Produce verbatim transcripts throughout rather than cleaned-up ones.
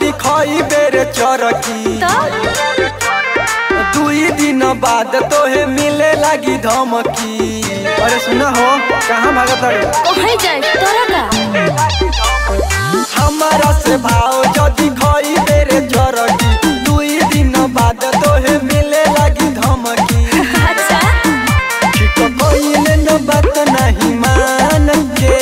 जदि खई बेरे चरकी दुई दिन बाद तोहे मिले लगी धमकी। अरे सुना हो कहाँ भागत ओहे जाए तोरा का हमारा से भाव जदि खई बेरे चरकी दुई दिन बाद तोहे मिले लगी धमकी। अच्छा ठीक कइले न बात नहीं मान के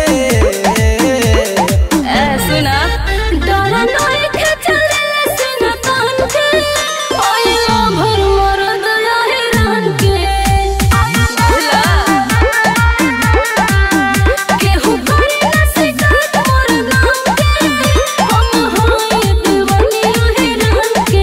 ए सुना डरा नहीं के चले सुना कान के ओइला भर मर दया हैरान के बोला केहू करे न शिकायत मोर नाम के हम होई दीवानी हैरान के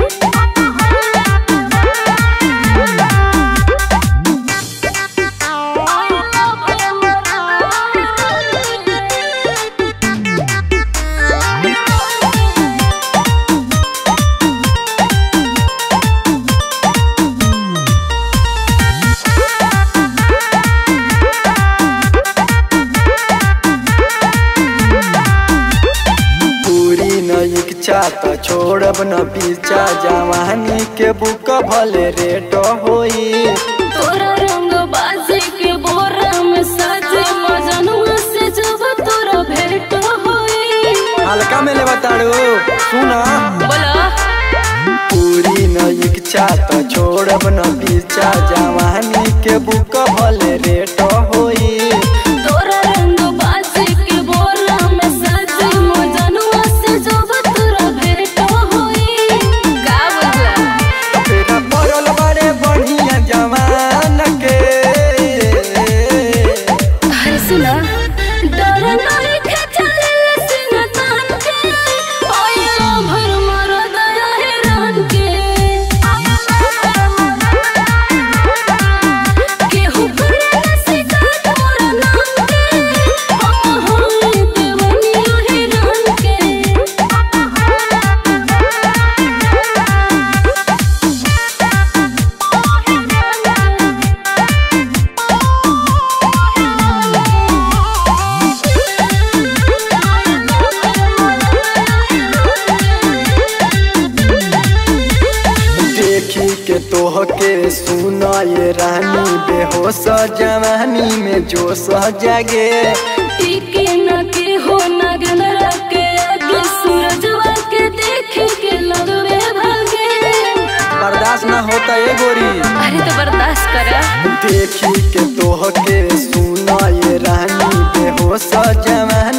इच्छा तो छोड़ब न पीछा जवानी के बुक भले रेट होई। तोरा रंग बाजी के बोरा में साजे मजनुआ से जब तोरा भेंट होई। हल्का में ले बताड़ू सुना बोला पूरी न इच्छा तो छोड़ब न पीछा जवानी के बुक भले रेट होई। तोरा रंग बाजी के बोरा में साजे मजनुआ से जब तोरा भेंट होई। का बुझला तेरा पड़ल बड़े बढ़िया जवान के। अरे सुना डर नहीं के चले सिंह तान के ओइला भर मर दया हैरान के केहू करे न शिकायत मोर नाम के हम होई दीवानी हैरान के। देखी के तोह के सुना ये रानी बेहोश जवानी में जोश जागे। टिके न के हो नगन रखे आगे सूरजवा के देखे के लगवे भागे। बर्दाश्त न होता ये गोरी अरे तो बर्दाश्त करा देखी के तोह के सुना ये रानी बेहोश जवानी